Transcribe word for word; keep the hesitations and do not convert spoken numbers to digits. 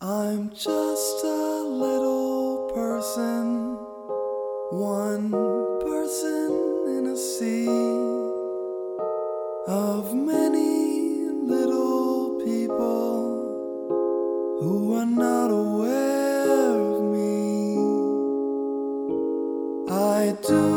I'm just a little person, one person in a sea of many little people who are not aware of me. I do